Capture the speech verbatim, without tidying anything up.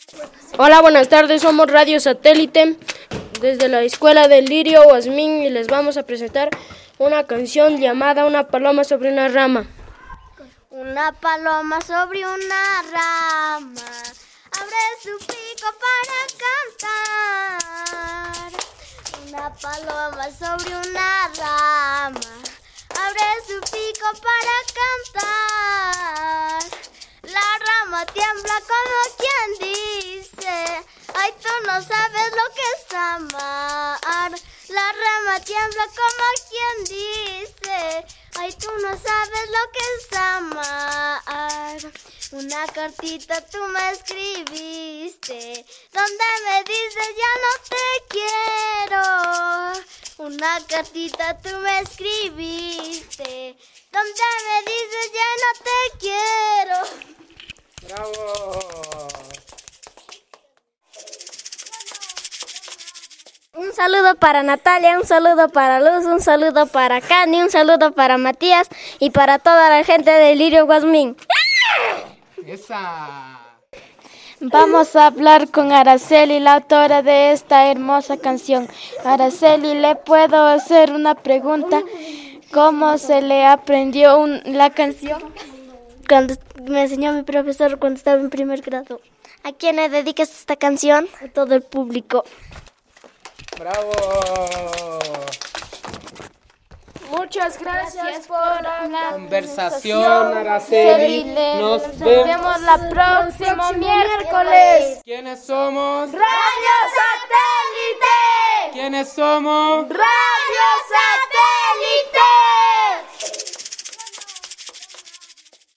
Hola, buenas tardes, somos Radio Satélite desde la Escuela del Lirio Guasmín y les vamos a presentar una canción llamada Una paloma sobre una rama. Una paloma sobre una rama abre su pico para cantar. Una paloma sobre una rama abre su pico para cantar. La rama tiembla como quien dice: ay, tú no sabes lo que es amar. La rama tiembla como quien dice: ay, tú no sabes lo que es amar. Una cartita tú me escribiste donde me dices ya no te quiero. Una cartita tú me escribiste donde me dices ya no te quiero. ¡Bravo! Un saludo para Natalia, un saludo para Luz, un saludo para Candy, un saludo para Matías y para toda la gente de Lirio Guasmín. ¡Esa! Vamos a hablar con Araceli, la autora de esta hermosa canción. Araceli, ¿le puedo hacer una pregunta? ¿Cómo se le aprendió un, la canción? Cuando me enseñó mi profesor cuando estaba en primer grado. ¿A quién le dedicas esta canción? A todo el público. ¡Bravo! Muchas gracias por la Conversación, Araceli. Nos Nos vemos. vemos la próxima miércoles. ¿Quiénes somos? ¡Radio Satélite! ¿Quiénes somos? ¡Radio